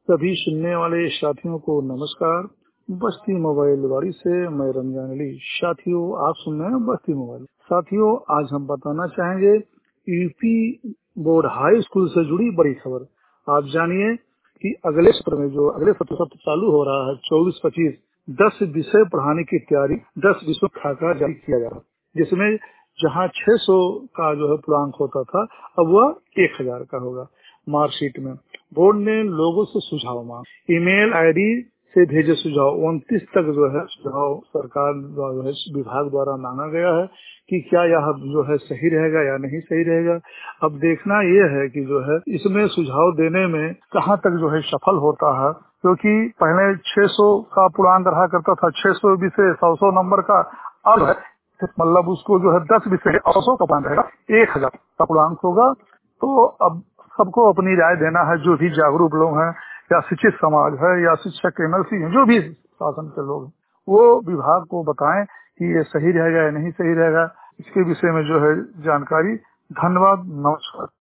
सभी सुनने वाले साथियों को नमस्कार। बस्ती मोबाइल वाड़ी से मैं रमजान अली। साथियों, आप सुन रहे हैं बस्ती मोबाइल। साथियों, आज हम बताना चाहेंगे यूपी बोर्ड हाई स्कूल से जुड़ी बड़ी खबर। आप जानिए कि अगले सत्र चालू हो रहा है 24-25। 10 विषय पढ़ाने की तैयारी, 10 विषयों का खाका जारी किया जा रहा है, जिसमें जहां 600 का जो है पूर्णांक होता था, अब वह 1000 का होगा। मार्कशीट में बोर्ड ने लोगों से सुझाव मांगा। ईमेल आईडी से भेजे सुझाव 29 तक जो है सुझाव सरकार द्वारा विभाग द्वारा मांगा गया है कि क्या यह जो है सही रहेगा या नहीं सही रहेगा। अब देखना यह है कि जो है इसमें सुझाव देने में कहाँ तक जो है सफल होता है, क्योंकि पहले 600 का पूर्णांक रहा करता था, 600 विषय 100 नंबर का। अब मतलब उसको जो है 10 विषय 100 का पूर्णांक रहेगा, 1000 का पूर्णांक होगा। तो अब सबको अपनी राय देना है, जो भी जागरूक लोग हैं या शिक्षित समाज है या शिक्षक एमएलसी हैं, जो भी शासन के लोग हैं, वो विभाग को बताएं कि ये सही रहेगा या नहीं सही रहेगा। इसके विषय में जो है जानकारी। धन्यवाद, नमस्कार।